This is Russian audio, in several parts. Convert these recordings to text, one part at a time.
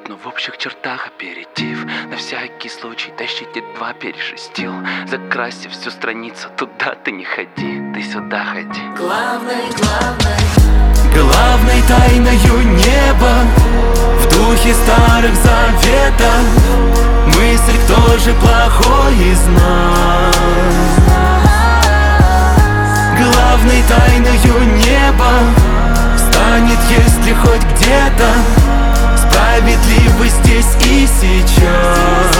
но в общих чертах аперитив. На всякий случай тащите 2 перешестил. Закрасив всю страницу, туда ты не ходи, ты сюда ходи. Главной тайною неба в духе старых заветов мысль, кто же плохой из нас. Главной тайною неба станет, если хоть где-то справедливость здесь и сейчас.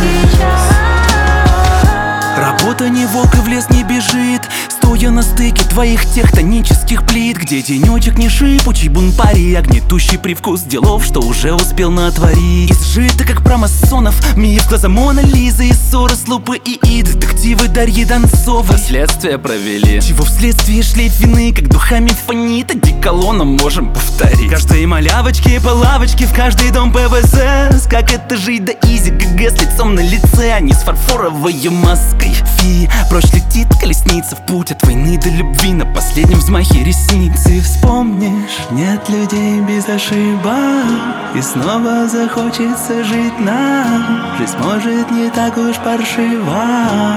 Работа не волк и в лес не бежит, стоя на стыке твоих тектонических плит, где денечек не шипучий бунпари, а гнетущий привкус делов, что уже успел натворить. Изжито, как про масонов, миф глаза Мона Лизы и ссоры с Лупы и детективы Дарьи Донцовой. Следствие провели, чего вследствие шлейф вины, как духами фонит, одеколоном можем повторить. Каждой малявочки по лавочке, в каждый дом ПВС. Как это жить до изи, ГГ с лицом на лице, а не с фарфоровой маской. Фи, прочь летит колесница в путь от войны до любви на последнем взмахе ресницы. Вспомнишь, нет людей без ошибок, и снова захочется жить нам. Жизнь может не так уж паршива.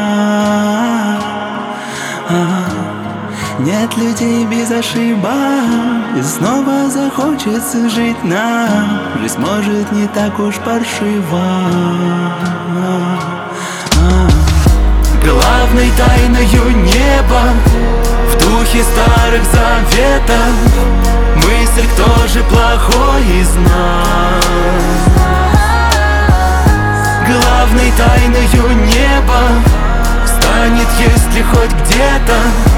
Нет людей без ошибок, и снова захочется жить нам. Жизнь может не так уж паршива. Главной тайною неба в духе старых заветов мысль, кто же плохой из нас. Главной тайною неба станет, если хоть где-то